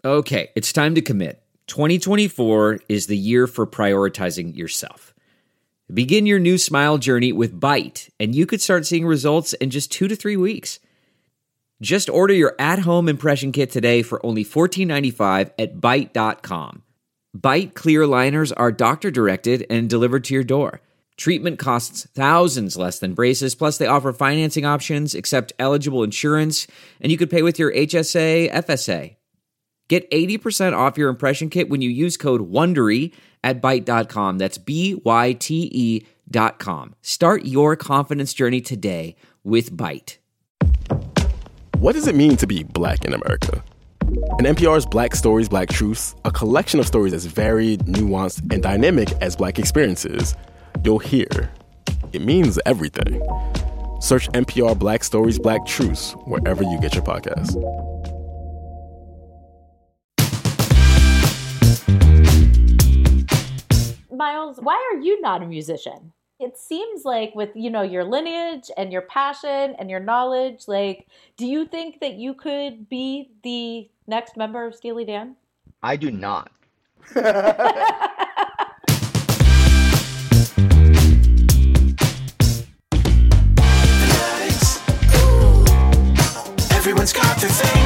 Okay, it's time to commit. 2024 is the year for prioritizing yourself. Begin your new smile journey with Byte, and you could start seeing results in just 2 to 3 weeks. Just order your at-home impression kit today for only $14.95 at Byte.com. Byte clear liners are doctor-directed and delivered to your door. Treatment costs thousands less than braces, plus they offer financing options, accept eligible insurance, and you could pay with your HSA, FSA. Get 80% off your impression kit when you use code WONDERY at Byte.com. That's BYTE.com. Start your confidence journey today with Byte. What does it mean to be Black in America? In NPR's Black Stories, Black Truths, a collection of stories as varied, nuanced, and dynamic as Black experiences, you'll hear it means everything. Search NPR Black Stories, Black Truths wherever you get your podcasts. Miles, why are you not a musician? It seems like with, your lineage and your passion and your knowledge, do you think that you could be the next member of Steely Dan? I do not. Everyone's got their thing.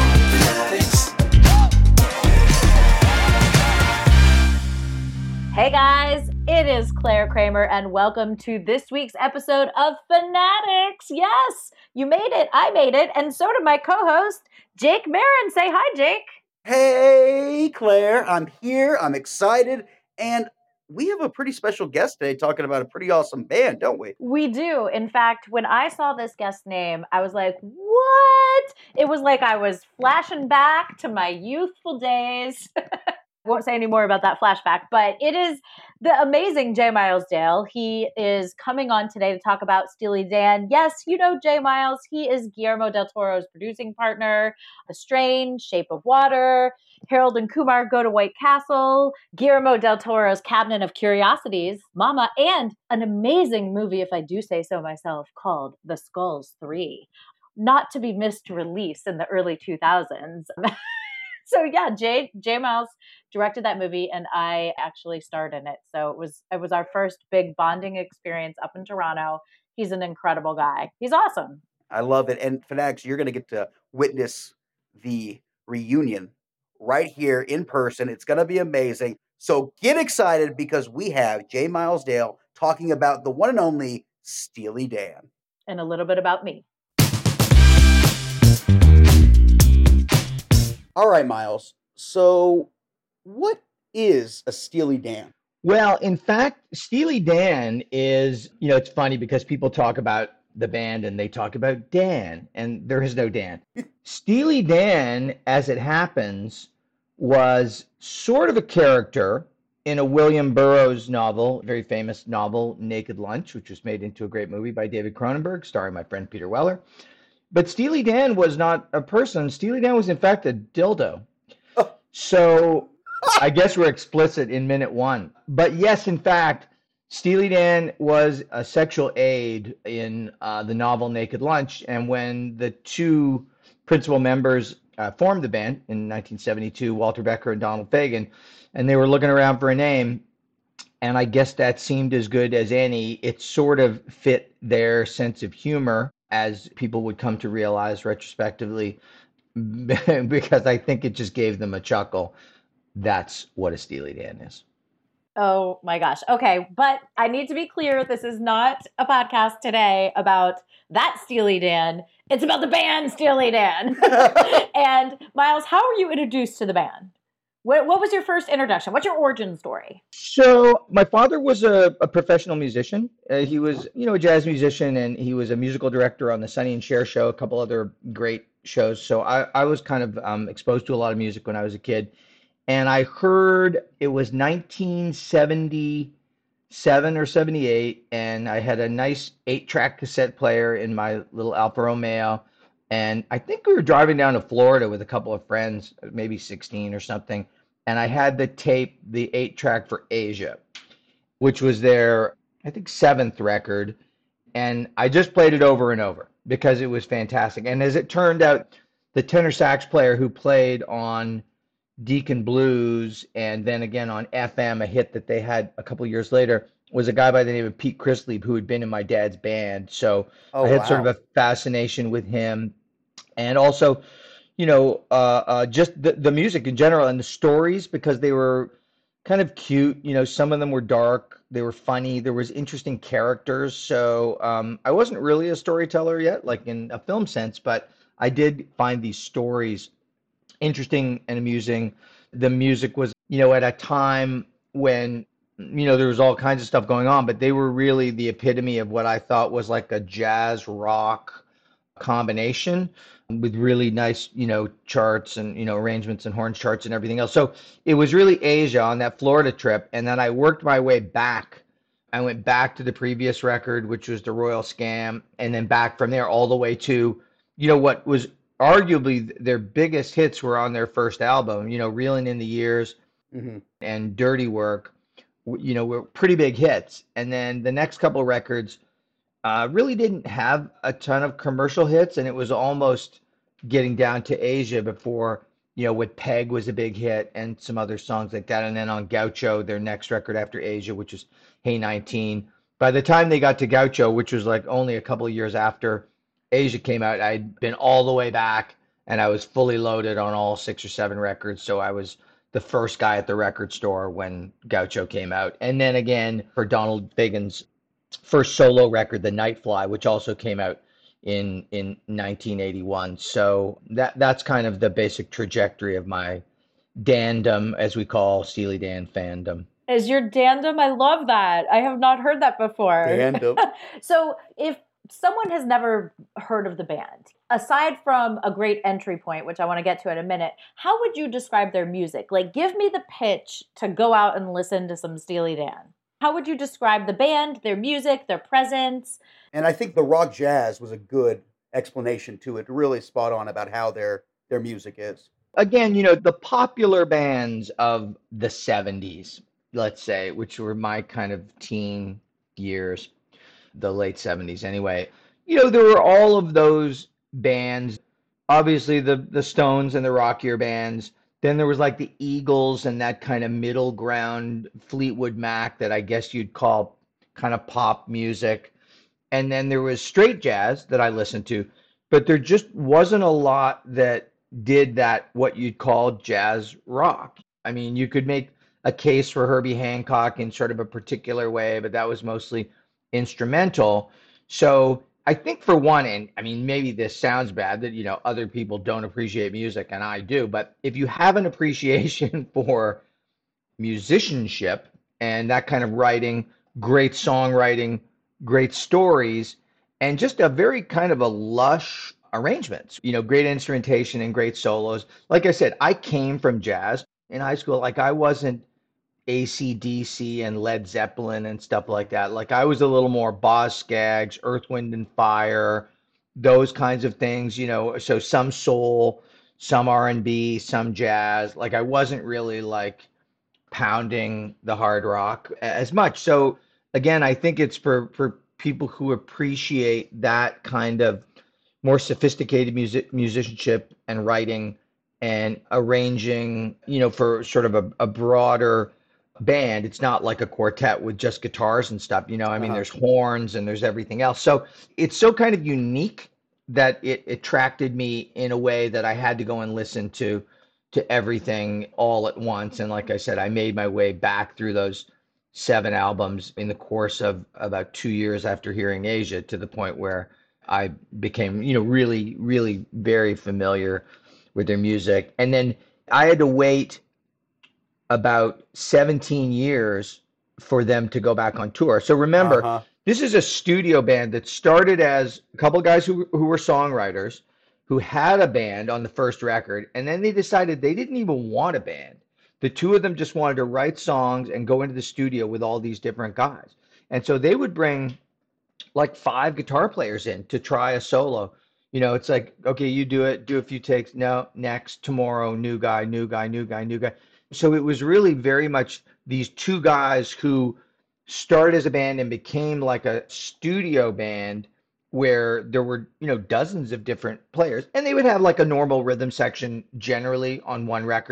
Hey guys, it is Claire Kramer and welcome to this week's episode of Fanatics. Yes, you made it, I made it, and so did my co-host, Jake Marin. Say hi, Jake. Hey, Claire, I'm here, I'm excited, and we have a pretty special guest today talking about a pretty awesome band, don't we? We do. In fact, when I saw this guest name, I was like, what? It was like I was flashing back to my youthful days. I won't say any more about that flashback, but it is the amazing J. Miles Dale. He is coming on today to talk about Steely Dan. Yes, you know J. Miles. He is Guillermo del Toro's producing partner, The Strange, Shape of Water, Harold and Kumar Go to White Castle, Guillermo del Toro's Cabinet of Curiosities, Mama, and an amazing movie, if I do say so myself, called The Skulls 3. Not to be missed release in the early 2000s. So yeah, J. Miles directed that movie and I actually starred in it. So it was our first big bonding experience up in Toronto. He's an incredible guy. He's awesome. I love it. And Fanatics, you're going to get to witness the reunion right here in person. It's going to be amazing. So get excited because we have J. Miles Dale talking about the one and only Steely Dan. And a little bit about me. All right, Miles. So what is a Steely Dan? Well, in fact, Steely Dan is, it's funny because people talk about the band and they talk about Dan, and there is no Dan. Steely Dan, as it happens, was sort of a character in a William Burroughs novel, very famous novel, Naked Lunch, which was made into a great movie by David Cronenberg, starring my friend Peter Weller. But Steely Dan was not a person. Steely Dan was, in fact, a dildo. Oh. So I guess we're explicit in minute one. But yes, in fact, Steely Dan was a sexual aid in the novel Naked Lunch. And when the two principal members formed the band in 1972, Walter Becker and Donald Fagen, and they were looking around for a name, and I guess that seemed as good as any. It sort of fit their sense of humor, as people would come to realize retrospectively, because I think it just gave them a chuckle. That's what a Steely Dan is. Oh my gosh. Okay. But I need to be clear. This is not a podcast today about that Steely Dan. It's about the band Steely Dan. And Miles, how were you introduced to the band? What was your first introduction? What's your origin story? So my father was a professional musician. He was, a jazz musician, and he was a musical director on the Sonny and Cher show, a couple other great shows. So I was kind of exposed to a lot of music when I was a kid. And I heard it was 1977 or 78, and I had a nice 8-track cassette player in my little Alfa Romeo. And I think we were driving down to Florida with a couple of friends, maybe 16 or something. And I had the tape, the 8-track for Asia, which was their, I think, 7th record. And I just played it over and over because it was fantastic. And as it turned out, the tenor sax player who played on Deacon Blues, and then again on FM, a hit that they had a couple years later was a guy by the name of Pete Chrisley, who had been in my dad's band. So Oh I had sort of wow. a fascination with him, and also, just the music in general and the stories, because they were kind of cute. Some of them were dark, they were funny, there was interesting characters. So I wasn't really a storyteller yet, like in a film sense, but I did find these stories interesting and amusing. The music was, at a time when, there was all kinds of stuff going on, but they were really the epitome of what I thought was like a jazz rock combination with really nice, charts and, arrangements and horn charts and everything else. So it was really Asia on that Florida trip. And then I worked my way back. I went back to the previous record, which was the Royal Scam, and then back from there all the way to, what was arguably their biggest hits were on their first album, Reeling in the Years Hmm. and Dirty Work, were pretty big hits. And then the next couple of records really didn't have a ton of commercial hits, and it was almost getting down to Asia before, with Peg was a big hit and some other songs like that. And then on Gaucho, their next record after Asia, which was Hey 19. By the time they got to Gaucho, which was like only a couple of years after Asia came out, I'd been all the way back and I was fully loaded on all 6 or 7 records. So I was the first guy at the record store when Gaucho came out. And then again, for Donald Fagen's first solo record, The Nightfly, which also came out in 1981. So that's kind of the basic trajectory of my dandom, as we call Steely Dan fandom. Is your dandom? I love that. I have not heard that before. Dandom. So if someone has never heard of the band, aside from a great entry point, which I want to get to in a minute, how would you describe their music? Like, give me the pitch to go out and listen to some Steely Dan. How would you describe the band, their music, their presence? And I think the rock jazz was a good explanation to it, really spot on about how their music is. Again, the popular bands of the 70s, let's say, which were my kind of teen years, the late 70s anyway, there were all of those bands, obviously the Stones and the rockier bands. Then there was like the Eagles and that kind of middle ground Fleetwood Mac that I guess you'd call kind of pop music. And then there was straight jazz that I listened to, but there just wasn't a lot that did that, what you'd call jazz rock. I mean, you could make a case for Herbie Hancock in sort of a particular way, but that was mostly instrumental. So I think for one, and I mean, maybe this sounds bad that, other people don't appreciate music and I do, but if you have an appreciation for musicianship and that kind of writing, great songwriting, great stories, and just a very kind of a lush arrangements, great instrumentation and great solos. Like I said, I came from jazz in high school. Like I wasn't AC/DC and Led Zeppelin and stuff like that. Like I was a little more Boz Scaggs, Earth, Wind and Fire, those kinds of things, so some soul, some R&B, some jazz. Like I wasn't really like pounding the hard rock as much. So again, I think it's for people who appreciate that kind of more sophisticated musicianship and writing and arranging, for sort of a broader band. It's not like a quartet with just guitars and stuff, I mean, there's horns and there's everything else. So it's so kind of unique that it attracted me in a way that I had to go and listen to everything all at once. And like I said, I made my way back through those 7 albums in the course of about 2 years after hearing Asia, to the point where I became, really, really very familiar with their music. And then I had to wait about 17 years for them to go back on tour. So remember, this is a studio band that started as a couple of guys who were songwriters, who had a band on the first record, and then they decided they didn't even want a band. The two of them just wanted to write songs and go into the studio with all these different guys. And so they would bring like 5 guitar players in to try a solo. It's like, okay, you do it, do a few takes. No, next, tomorrow, new guy, new guy, new guy, new guy. So it was really very much these 2 guys who started as a band and became like a studio band where there were, dozens of different players, and they would have like a normal rhythm section generally on one record,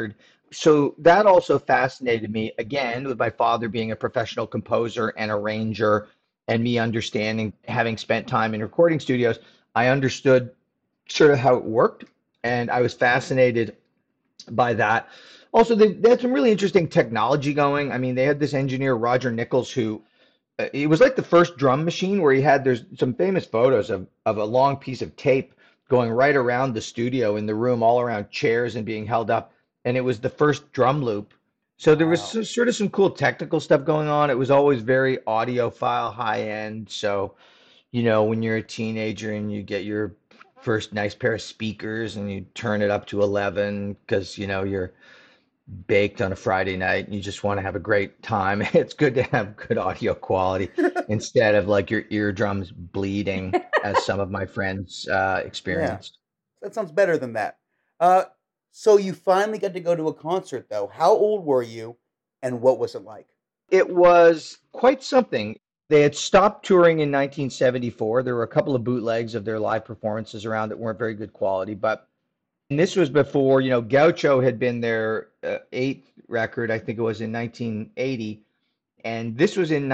So that also fascinated me, again, with my father being a professional composer and arranger, and me understanding, having spent time in recording studios, I understood sort of how it worked, and I was fascinated by that. Also, they had some really interesting technology going. I mean, they had this engineer, Roger Nichols, who it was like the first drum machine where there's some famous photos of a long piece of tape going right around the studio in the room, all around chairs and being held up. And it was the first drum loop. So there was Wow. sort of some cool technical stuff going on. It was always very audiophile, high end. So, when you're a teenager and you get your first nice pair of speakers and you turn it up to 11 because, you're baked on a Friday night and you just want to have a great time, it's good to have good audio quality instead of like your eardrums bleeding, as some of my friends Yeah, experienced. that sounds better than that. Uh, so you finally got to go to a concert, though. How old were you, and what was it like? It was quite something. They had stopped touring in 1974. There were a couple of bootlegs of their live performances around that weren't very good quality, but and this was before, Gaucho had been their eighth record, I think it was in 1980, and this was in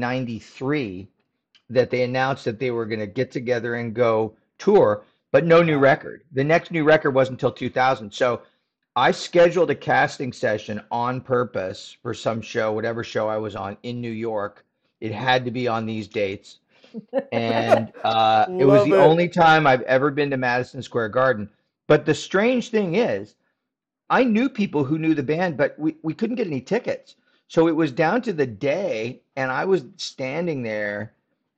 1993 that they announced that they were going to get together and go tour, but no new Wow. record. The next new record wasn't until 2000. So I scheduled a casting session on purpose for some show, whatever show I was on in New York. It had to be on these dates. And it was Love the it. only time I've ever been to Madison Square Garden. But the strange thing is, I knew people who knew the band, but we couldn't get any tickets. So it was down to the day, and I was standing there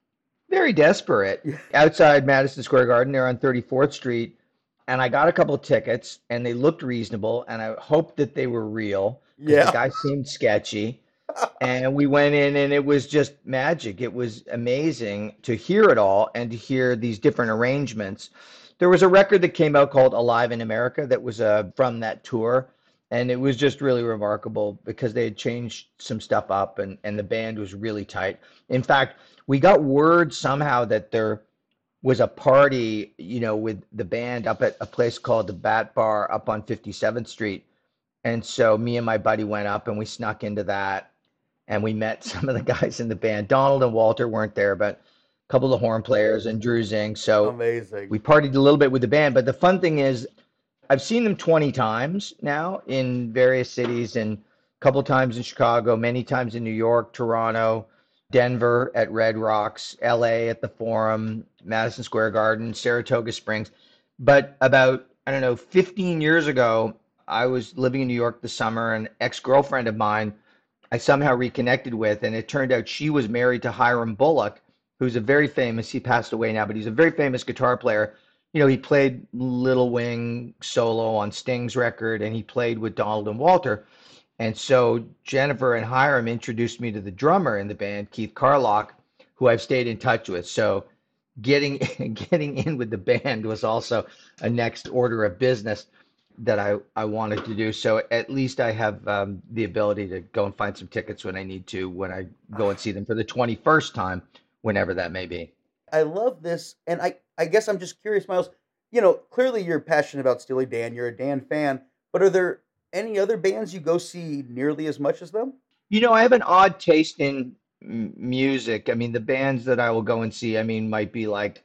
very desperate outside Madison Square Garden there on 34th Street. And I got a couple of tickets and they looked reasonable. And I hoped that they were real because the Yeah. guy seemed sketchy. And we went in and it was just magic. It was amazing to hear it all and to hear these different arrangements. There was a record that came out called Alive in America that was from that tour. And it was just really remarkable because they had changed some stuff up and the band was really tight. In fact, we got word somehow that there was a party, with the band up at a place called the Bat Bar up on 57th Street. And so me and my buddy went up and we snuck into that and we met some of the guys in the band. Donald and Walter weren't there, but a couple of the horn players and Drew Zing. So Amazing. we partied a little bit with the band. But the fun thing is, I've seen them 20 times now in various cities and a couple times in Chicago, many times in New York, Toronto, Denver at Red Rocks, LA at the Forum, Madison Square Garden, Saratoga Springs. But about, I don't know, 15 years ago, I was living in New York this summer, and an ex-girlfriend of mine I somehow reconnected with, and it turned out she was married to Hiram Bullock, who's a very famous, he passed away now, but he's a very famous guitar player. He played Little Wing solo on Sting's record, and he played with Donald and Walter. And so Jennifer and Hiram introduced me to the drummer in the band, Keith Carlock, who I've stayed in touch with. So getting getting in with the band was also a next order of business that I wanted to do. So at least I have the ability to go and find some tickets when I need to, when I go and see them for the 21st time, whenever that may be. I love this, and I guess I'm just curious, Miles. Clearly you're passionate about Steely Dan. You're a Dan fan, but are there any other bands you go see nearly as much as them? I have an odd taste in music. I mean, the bands that I will go and see, I mean, might be like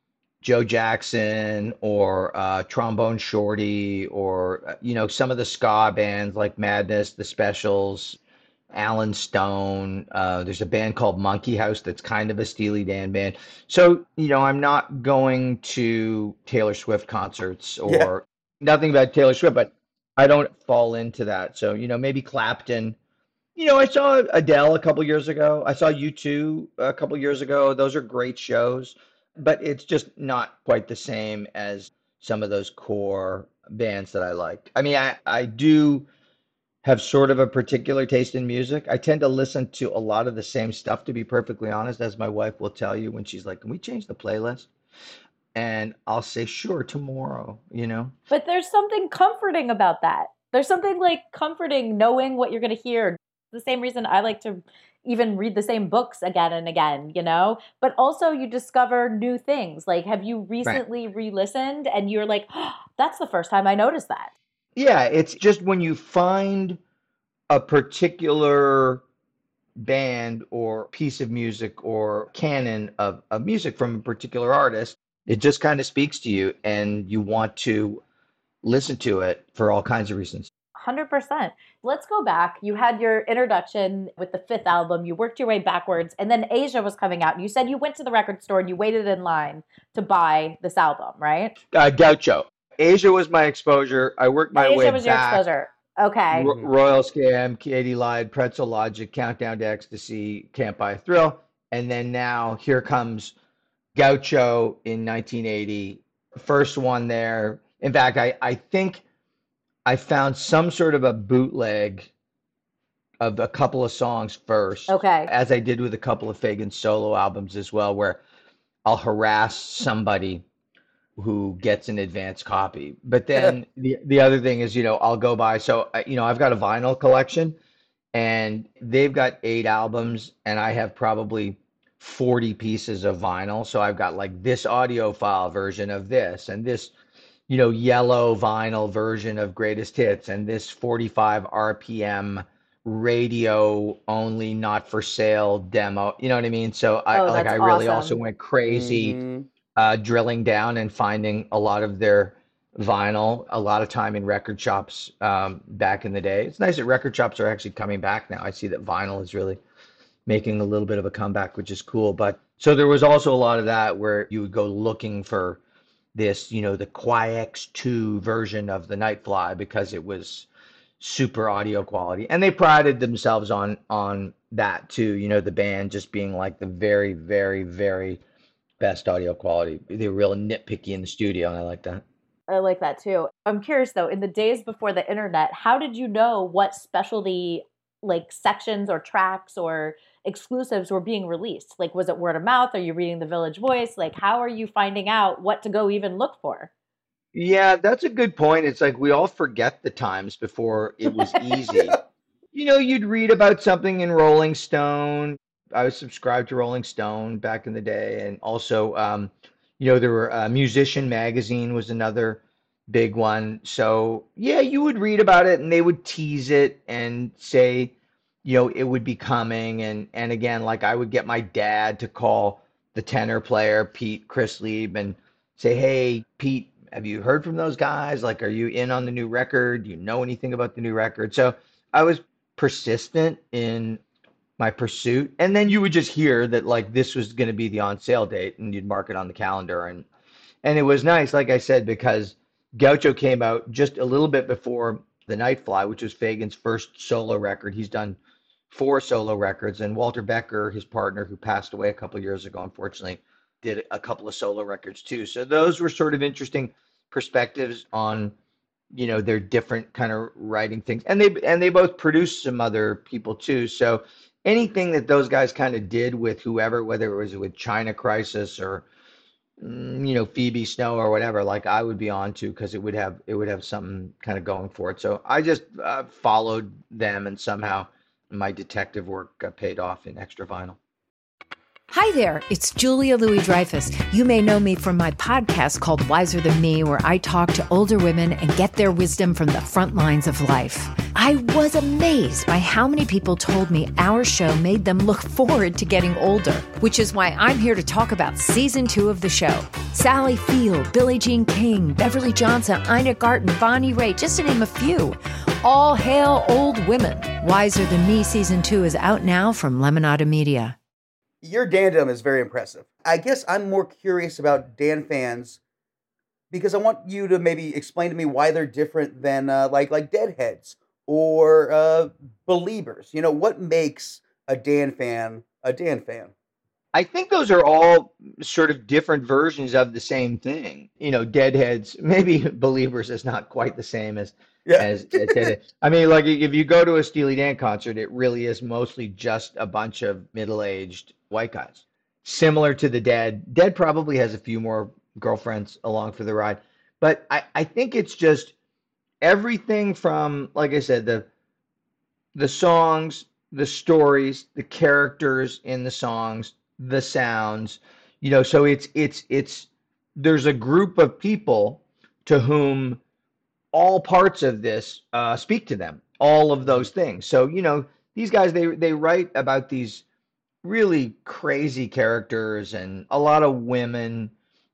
Joe Jackson or Trombone Shorty or, some of the ska bands like Madness, The Specials, Alan Stone. There's a band called Monkey House that's kind of a Steely Dan band. So, I'm not going to Taylor Swift concerts Yeah. or nothing about Taylor Swift, but I don't fall into that. So, maybe Clapton. I saw Adele a couple years ago. I saw U2 a couple years ago. Those are great shows, but it's just not quite the same as some of those core bands that I liked. I mean, I do have sort of a particular taste in music. I tend to listen to a lot of the same stuff, to be perfectly honest, as my wife will tell you when she's like, "Can we change the playlist?" And I'll say, "Sure, tomorrow." But there's something comforting about that. There's something like comforting knowing what you're going to hear. The same reason I like to even read the same books again and again. But also you discover new things. Like, have you Right. recently re-listened and you're like, oh, that's the first time I noticed that? Yeah, it's just when you find a particular band or piece of music or canon of music from a particular artist, it just kind of speaks to you and you want to listen to it for all kinds of reasons. 100%. Let's go back. You had your introduction with the fifth album. You worked your way backwards, and then Asia was coming out. You said you went to the record store and you waited in line to buy this album, right? Gaucho. Asia was my exposure. I worked my way Asia was your back. exposure. Okay. Royal Scam, Katie Lied, Pretzel Logic, Countdown to Ecstasy, Can't Buy a Thrill. And then now here comes Gaucho in 1980. First one there. In fact, I think I found some sort of a bootleg of a couple of songs first. Okay. As I did with a couple of Fagan solo albums as well, where I'll harass somebody who gets an advance copy. But then the other thing is, I'll go by. So, I've got a vinyl collection and they've got 8 albums and I have probably 40 pieces of vinyl. So I've got like this audiophile version of this and this, yellow vinyl version of Greatest Hits and this 45 RPM radio only, not for sale demo. You know what I mean? So I really also went crazy drilling down and finding a lot of their vinyl, a lot of time in record shops back in the day. It's nice that record shops are actually coming back now. I see that vinyl is really making a little bit of a comeback, which is cool. But so there was also a lot of that where you would go looking for this, the Quiex 2 version of the Nightfly because it was super audio quality. And they prided themselves on that too, the band just being like the very, very, very best audio quality. They were real nitpicky in the studio, and I like that. I like that too. I'm curious though, in the days before the internet, how did you know what specialty like sections or tracks or exclusives were being released? Like, was it word of mouth? Are you reading the Village Voice? Like, how are you finding out what to go even look for? Yeah, that's a good point. It's like we all forget the times before it was easy. You'd read about something in Rolling Stone. I was subscribed to Rolling Stone back in the day. And also, there were Musician Magazine was another big one. So, yeah, you would read about it and they would tease it and say, it would be coming. And again, like I would get my dad to call the tenor player, Pete Chrislieb, and say, hey, Pete, have you heard from those guys? Like, are you in on the new record? Do you know anything about the new record? So I was persistent in my pursuit. And then you would just hear that like this was going to be the on sale date and you'd mark it on the calendar. And it was nice, like I said, because Gaucho came out just a little bit before The Nightfly, which was Fagan's first solo record. He's done 4 solo records, and Walter Becker, his partner, who passed away a couple of years ago, unfortunately, did a couple of solo records too. So those were sort of interesting perspectives on, their different kind of writing things. And they both produced some other people too. So anything that those guys kind of did with whoever, whether it was with China Crisis or, Phoebe Snow or whatever, like I would be on to because it would have something kind of going for it. So I just followed them and somehow my detective work got paid off in extra vinyl. Hi there, it's Julia Louis-Dreyfus. You may know me from my podcast called Wiser Than Me, where I talk to older women and get their wisdom from the front lines of life. I was amazed by how many people told me our show made them look forward to getting older, which is why I'm here to talk about season 2 of the show. Sally Field, Billie Jean King, Beverly Johnson, Ina Garten, Bonnie Raitt, just to name a few. All hail old women. Wiser Than Me season 2 is out now from Lemonada Media. Your dandom is very impressive. I guess I'm more curious about Dan fans because I want you to maybe explain to me why they're different than like Deadheads or Beliebers. What makes a Dan fan a Dan fan? I think those are all sort of different versions of the same thing. Deadheads, maybe Beliebers is not quite the same as Deadheads. I mean, like if you go to a Steely Dan concert, it really is mostly just a bunch of middle-aged white guys. Similar to the Dead. Dead probably has a few more girlfriends along for the ride. But I think it's just everything from, like I said, the songs, the stories, the characters in the songs, the sounds, so it's there's a group of people to whom all parts of this speak to them, all of those things. So, these guys, they write about these really crazy characters and a lot of women,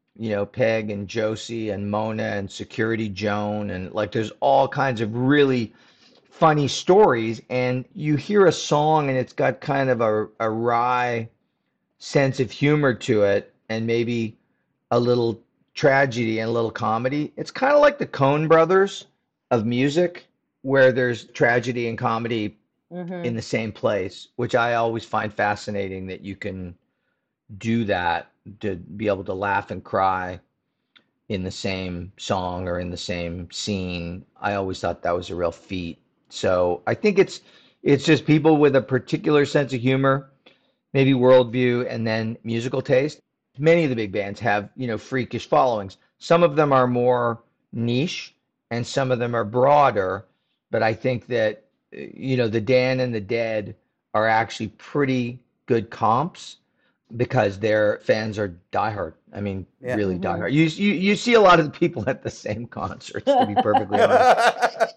Peg and Josie and Mona and Security Joan. And like, there's all kinds of really funny stories. And you hear a song and it's got kind of a wry sense of humor to it and maybe a little tragedy and a little comedy. It's kind of like the Coen brothers of music, where there's tragedy and comedy in the same place, which I always find fascinating, that you can do that, to be able to laugh and cry in the same song or in the same scene. I always thought that was a real feat. So I think it's just people with a particular sense of humor, maybe worldview, and then musical taste. Many of the big bands have, freakish followings. Some of them are more niche and some of them are broader. But I think that, the Dan and the Dead are actually pretty good comps because their fans are diehard. I mean, really diehard. You see a lot of the people at the same concerts, to be perfectly honest.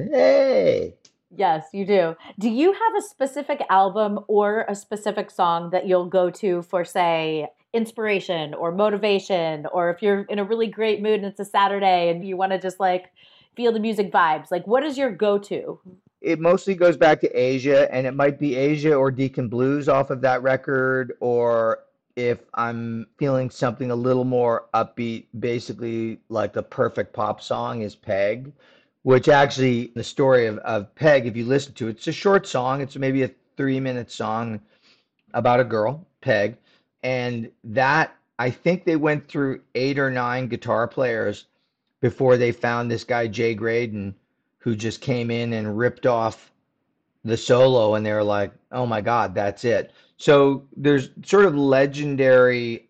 Hey. Yes, you do. Do you have a specific album or a specific song that you'll go to for, say, inspiration or motivation, or if you're in a really great mood and it's a Saturday and you want to just like feel the music vibes? Like, what is your go-to? It mostly goes back to Asia, and it might be Asia or Deacon Blues off of that record, or if I'm feeling something a little more upbeat, basically like the perfect pop song is Peg, which actually, the story of Peg, if you listen to it, it's a short song. It's maybe a 3-minute song about a girl, Peg. And that, I think they went through 8 or 9 guitar players before they found this guy, Jay Graydon, who just came in and ripped off the solo, and they were like, oh my God, that's it. So there's sort of legendary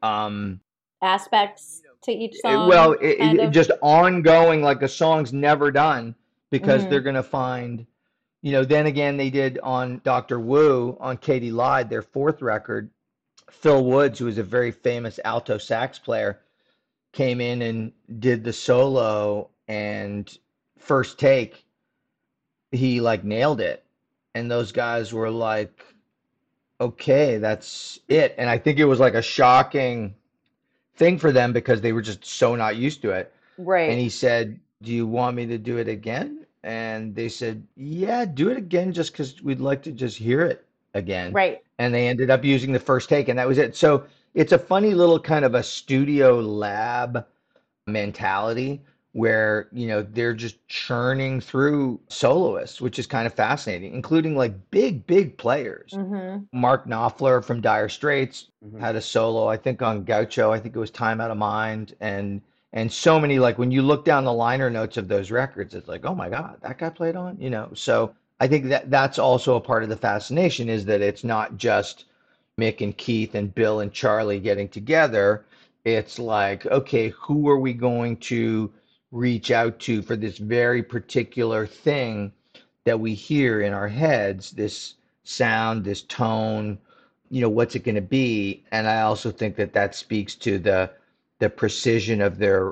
aspects to each song. Well, it just ongoing, like a song's never done because they're going to find, then again, they did on Dr. Wu, on Katie Lied, their 4th record, Phil Woods, who was a very famous alto sax player, came in and did the solo, and first take, he like nailed it. And those guys were like, okay, that's it. And I think it was like a shocking thing for them because they were just so not used to it. Right. And he said, do you want me to do it again? And they said, yeah, do it again, just because we'd like to just hear it again. Right. And they ended up using the first take, and that was it. So it's a funny little kind of a studio lab mentality where, they're just churning through soloists, which is kind of fascinating, including like big players. Mark Knopfler from Dire Straits had a solo, I think, on Gaucho. I think it was Time Out of Mind. And so many, like when you look down the liner notes of those records, it's like, oh my God, that guy played on, So I think that's also a part of the fascination, is that it's not just Mick and Keith and Bill and Charlie getting together. It's like, okay, who are we going to reach out to for this very particular thing that we hear in our heads, this sound, this tone, what's it going to be? And I also think that speaks to the precision of their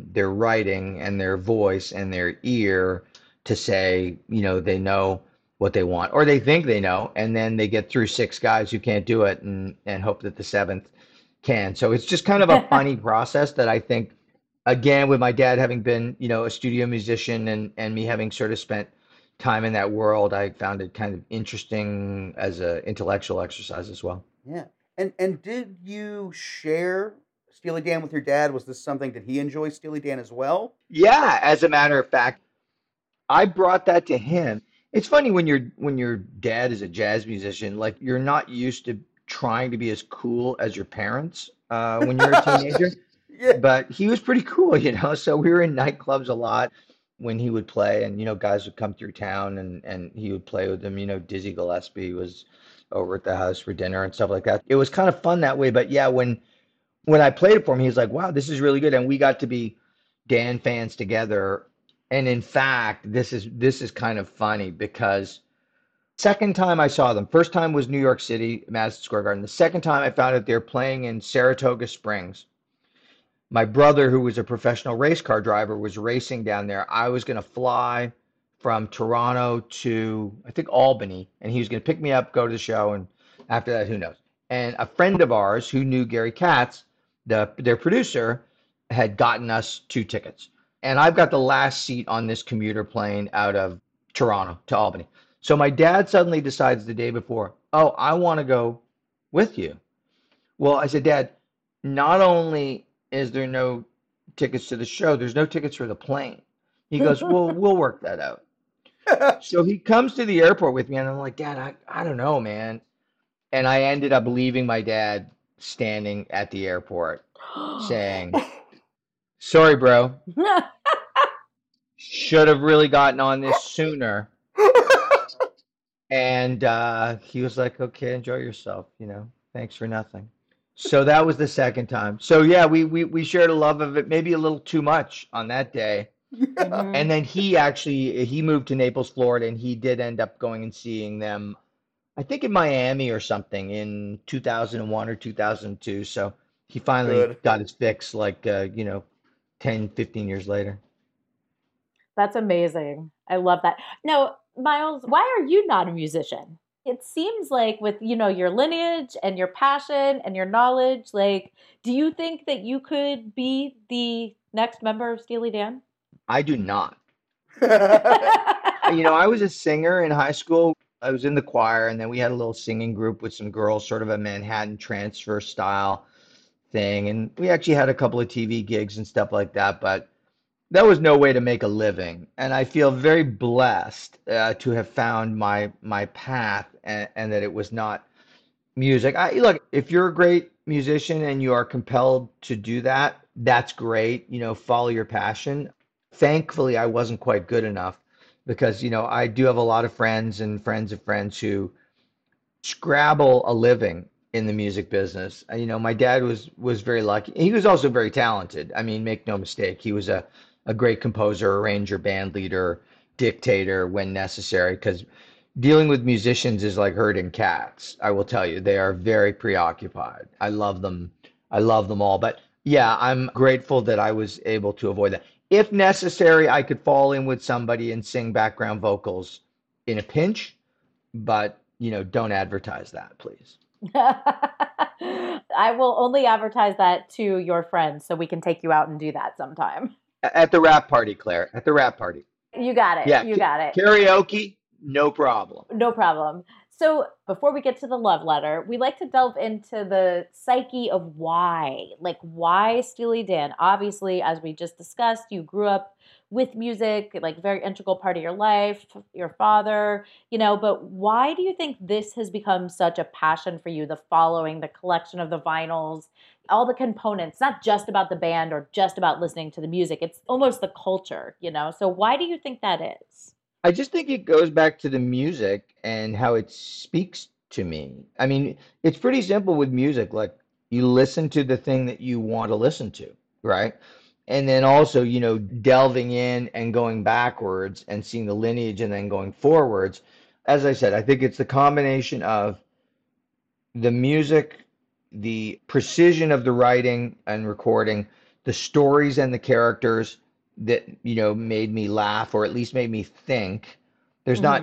writing and their voice and their ear to say, they know what they want, or they think they know, and then they get through 6 guys who can't do it and hope that the 7th can. So it's just kind of a funny process that I think, again, with my dad having been, a studio musician and me having sort of spent time in that world, I found it kind of interesting as an intellectual exercise as well. Yeah. And did you share Steely Dan with your dad? Was this something, did he enjoy Steely Dan as well? Yeah, as a matter of fact, I brought that to him. It's funny when your dad is a jazz musician, like you're not used to trying to be as cool as your parents when you're a teenager. Yeah. But he was pretty cool, so we were in nightclubs a lot when he would play, and guys would come through town and he would play with them. Dizzy Gillespie was over at the house for dinner and stuff like that. It was kind of fun that way. But yeah, when I played it for him, he was like, wow, this is really good. And we got to be Dan fans together. And in fact, this is kind of funny because second time I saw them, first time was New York City, Madison Square Garden. The second time I found out they're playing in Saratoga Springs. My brother, who was a professional race car driver, was racing down there. I was going to fly from Toronto to, I think, Albany, and he was going to pick me up, go to the show, and after that, who knows? And a friend of ours who knew Gary Katz, their producer, had gotten us 2 tickets. And I've got the last seat on this commuter plane out of Toronto to Albany. So my dad suddenly decides the day before, oh, I want to go with you. Well, I said, Dad, not only is there no tickets to the show, there's no tickets for the plane. He goes, well, we'll work that out. So he comes to the airport with me, and I'm like, Dad, I don't know, man. And I ended up leaving my dad standing at the airport saying, sorry, bro. Should have really gotten on this sooner. And he was like, okay, enjoy yourself, thanks for nothing. So that was the second time. So yeah, we shared a love of it, maybe a little too much on that day. Mhm. And then he moved to Naples, Florida, and he did end up going and seeing them, I think in Miami or something in 2001 or 2002. So he finally Good. got his fix 10, 15 years later. That's amazing. I love that. Now, Miles, why are you not a musician? It seems like with, your lineage and your passion and your knowledge, do you think that you could be the next member of Steely Dan? I do not. I was a singer in high school. I was in the choir, and then we had a little singing group with some girls, sort of a Manhattan Transfer style thing. And we actually had a couple of TV gigs and stuff like that, but that was no way to make a living. And I feel very blessed to have found my path, and that it was not music. Look, if you're a great musician and you are compelled to do that, that's great. Follow your passion. Thankfully, I wasn't quite good enough because, I do have a lot of friends and friends of friends who scrabble a living in the music business. My dad was very lucky. He was also very talented. I mean, make no mistake. He was a great composer, arranger, band leader, dictator when necessary, because dealing with musicians is like herding cats. I will tell you, they are very preoccupied. I love them. I love them all. But yeah, I'm grateful that I was able to avoid that. If necessary, I could fall in with somebody and sing background vocals in a pinch, but don't advertise that, please. I will only advertise that to your friends so we can take you out and do that sometime. At the rap party, Claire. At the rap party. You got it. Yeah, You got it. Karaoke, no problem. No problem. So before we get to the love letter, we like to delve into the psyche of why. Why Steely Dan? Obviously, as we just discussed, you grew up with music, very integral part of your life, your father, but why do you think this has become such a passion for you, the following, the collection of the vinyls, all the components, not just about the band or just about listening to the music, it's almost the culture, So why do you think that is? I just think it goes back to the music and how it speaks to me. I mean, it's pretty simple with music. Like, you listen to the thing that you want to listen to, right? And then also, delving in and going backwards and seeing the lineage and then going forwards. As I said, I think it's the combination of the music, the precision of the writing and recording, the stories and the characters that made me laugh, or at least made me think. There's not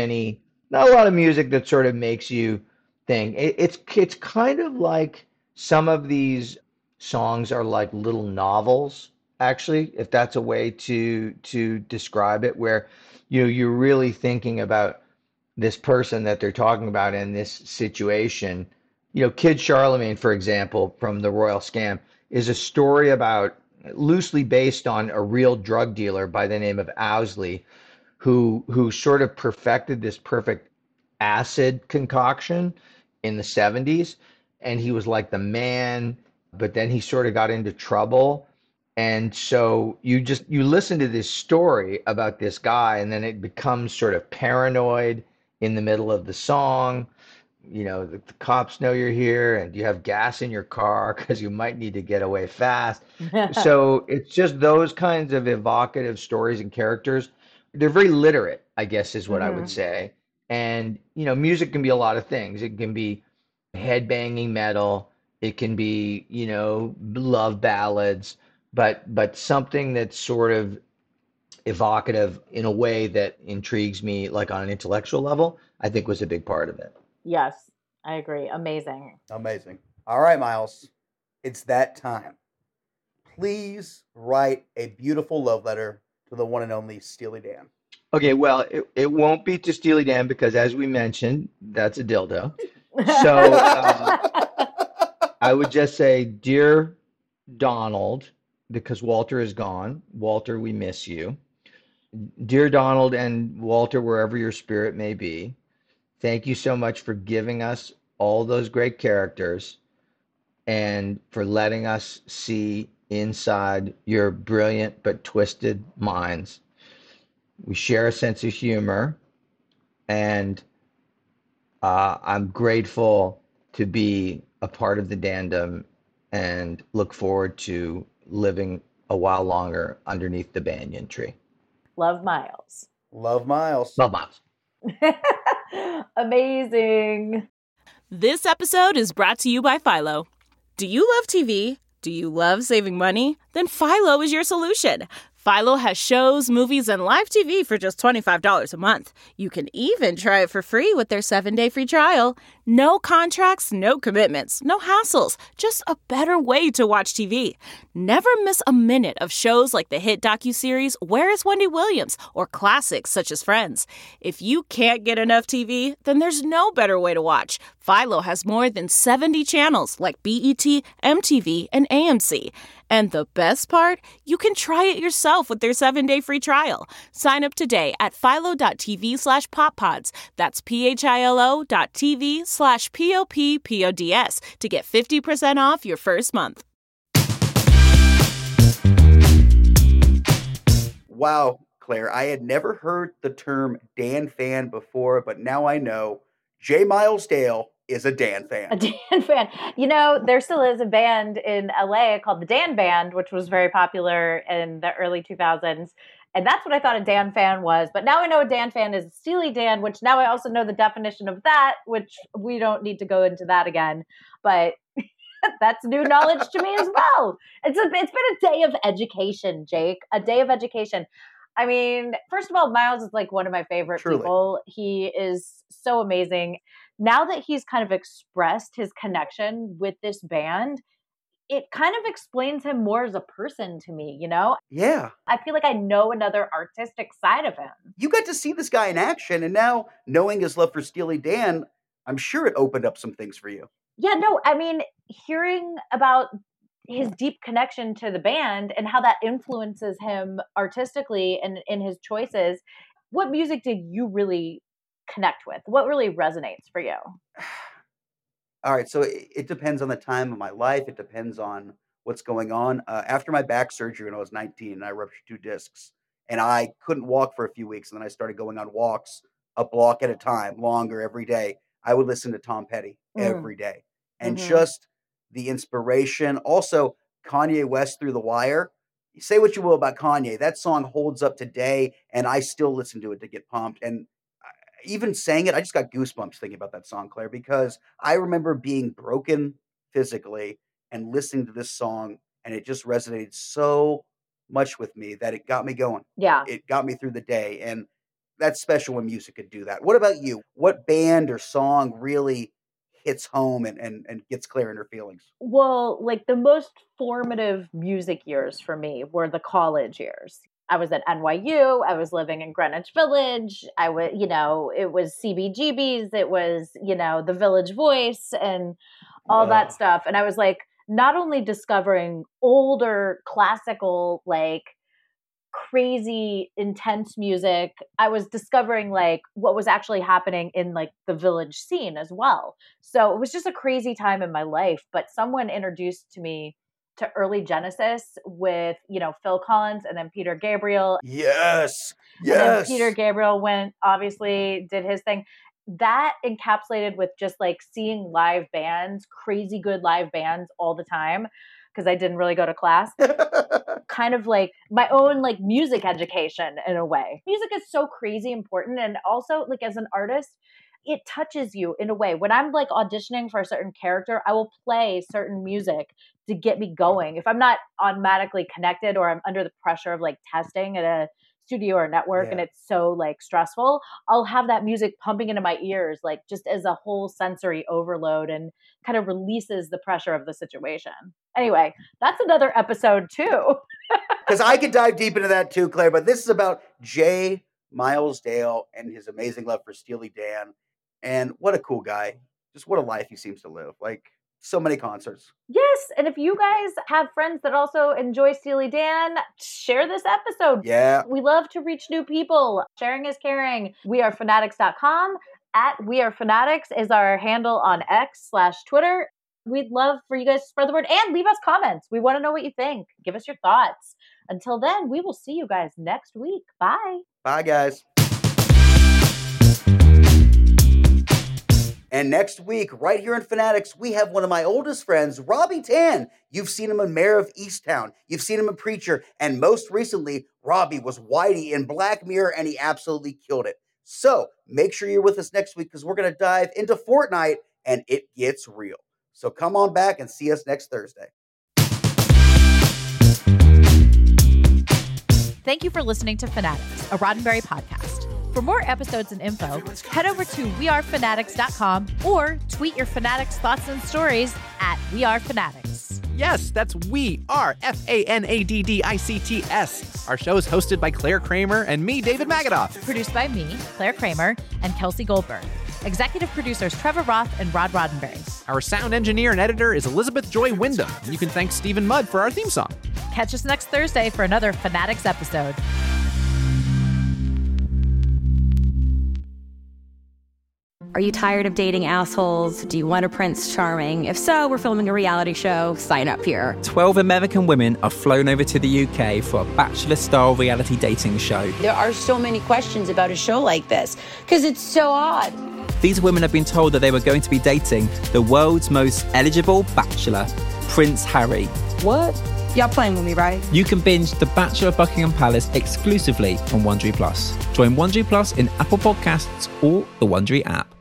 a lot of music that sort of makes you think. It's kind of like some of these songs are like little novels, actually, if that's a way to describe it, where you're really thinking about this person that they're talking about in this situation. Kid Charlemagne, for example, from The Royal Scam, is a story about, loosely based on a real drug dealer by the name of Owsley, who sort of perfected this perfect acid concoction in the 70s. And he was like the man, but then he sort of got into trouble. And so you listen to this story about this guy, and then it becomes sort of paranoid in the middle of the song. The cops know you're here, and you have gas in your car because you might need to get away fast. So it's just those kinds of evocative stories and characters. They're very literate, I guess, is what I would say. And, music can be a lot of things. It can be headbanging metal. It can be, love ballads, but something that's sort of evocative in a way that intrigues me, like on an intellectual level, I think was a big part of it. Yes, I agree. Amazing. Amazing. All right, Miles. It's that time. Please write a beautiful love letter to the one and only Steely Dan. Okay, well, it won't be to Steely Dan because, as we mentioned, that's a dildo. So I would just say, Dear Donald, because Walter is gone. Walter, we miss you. Dear Donald and Walter, wherever your spirit may be, thank you so much for giving us all those great characters and for letting us see inside your brilliant but twisted minds. We share a sense of humor, and I'm grateful to be a part of the Dandom and look forward to living a while longer underneath the banyan tree. Love, Miles. Love, Miles. Love, Miles. Amazing. This episode is brought to you by Philo. Do you love TV? Do you love saving money? Then Philo is your solution. Philo has shows, movies, and live TV for just $25 a month. You can even try it for free with their 7-day free trial. No contracts, no commitments, no hassles. Just a better way to watch TV. Never miss a minute of shows like the hit docuseries Where is Wendy Williams? Or classics such as Friends. If you can't get enough TV, then there's no better way to watch. Philo has more than 70 channels like BET, MTV, and AMC. And the best part? You can try it yourself with their 7-day free trial. Sign up today at philo.tv/poppods. That's philo.tv/POPPODS to get 50% off your first month. Wow, Claire, I had never heard the term Dan fan before, but now I know J. Miles Dale is a Dan fan. A Dan fan. There still is a band in LA called the Dan Band, which was very popular in the early 2000s. And that's what I thought a Dan fan was. But now I know a Dan fan is a Steely Dan, which now I also know the definition of that, which we don't need to go into that again. But that's new knowledge to me as well. It's been a day of education, Jake, a day of education. I mean, first of all, Miles is like one of my favorite people. He is so amazing. Now that he's kind of expressed his connection with this band, it kind of explains him more as a person to me, Yeah. I feel like I know another artistic side of him. You got to see this guy in action, and now knowing his love for Steely Dan, I'm sure it opened up some things for you. Yeah, no, I mean, hearing about his deep connection to the band and how that influences him artistically and in his choices, what music did you really connect with? What really resonates for you? All right, so it depends on the time of my life. It depends on what's going on. After my back surgery when I was 19, I ruptured 2 discs, and I couldn't walk for a few weeks, and then I started going on walks a block at a time, longer every day. I would listen to Tom Petty every day. And just the inspiration. Also, Kanye West, Through the Wire. You say what you will about Kanye. That song holds up today, and I still listen to it to get pumped. And even saying it, I just got goosebumps thinking about that song, Claire, because I remember being broken physically and listening to this song, and it just resonated so much with me that it got me going. Yeah. It got me through the day, and that's special when music could do that. What about you? What band or song really hits home and gets Claire in her feelings? Well, like the most formative music years for me were the college years. I was at NYU. I was living in Greenwich Village. I was, it was CBGB's. It was, the Village Voice and all that stuff. And I was like, not only discovering older classical, like crazy intense music, I was discovering like what was actually happening in like the Village scene as well. So it was just a crazy time in my life. But someone introduced to me to early Genesis with, Phil Collins and then Peter Gabriel. Yes. And then Peter Gabriel obviously did his thing. That encapsulated with just like seeing live bands, crazy good live bands all the time, because I didn't really go to class. Kind of like my own like music education in a way. Music is so crazy important. And also like as an artist, it touches you in a way. When I'm like auditioning for a certain character, I will play certain music to get me going. If I'm not automatically connected or I'm under the pressure of like testing at a studio or network and it's so like stressful, I'll have that music pumping into my ears, like just as a whole sensory overload, and kind of releases the pressure of the situation. Anyway, that's another episode too. Because I could dive deep into that too, Claire, but this is about J. Miles Dale and his amazing love for Steely Dan. And what a cool guy. Just what a life he seems to live. Like, so many concerts. Yes. And if you guys have friends that also enjoy Steely Dan, share this episode. Yeah. We love to reach new people. Sharing is caring. WeAreFanatics.com. @WeAreFanatics is our handle on X/Twitter. We'd love for you guys to spread the word and leave us comments. We want to know what you think. Give us your thoughts. Until then, we will see you guys next week. Bye. Bye, guys. And next week, right here in Fanatics, we have one of my oldest friends, Robbie Tan. You've seen him in Mayor of Easttown. You've seen him in Preacher. And most recently, Robbie was Whitey in Black Mirror, and he absolutely killed it. So make sure you're with us next week, because we're going to dive into Fortnite, and it gets real. So come on back and see us next Thursday. Thank you for listening to Fanatics, a Roddenberry podcast. For more episodes and info, head over to wearefanatics.com or tweet your Fanatics thoughts and stories @wearefanatics. Yes, that's We Are, FANADDICTS. Our show is hosted by Claire Kramer and me, David Magadoff. Produced by me, Claire Kramer, and Kelsey Goldberg. Executive producers Trevor Roth and Rod Roddenberry. Our sound engineer and editor is Elizabeth Joy Wyndham. You can thank Stephen Mudd for our theme song. Catch us next Thursday for another Fanatics episode. Are you tired of dating assholes? Do you want a Prince Charming? If so, we're filming a reality show. Sign up here. 12 American women are flown over to the UK for a Bachelor-style reality dating show. There are so many questions about a show like this, because it's so odd. These women have been told that they were going to be dating the world's most eligible bachelor, Prince Harry. What? Y'all playing with me, right? You can binge The Bachelor of Buckingham Palace exclusively on Wondery Plus. Join Wondery Plus in Apple Podcasts or the Wondery app.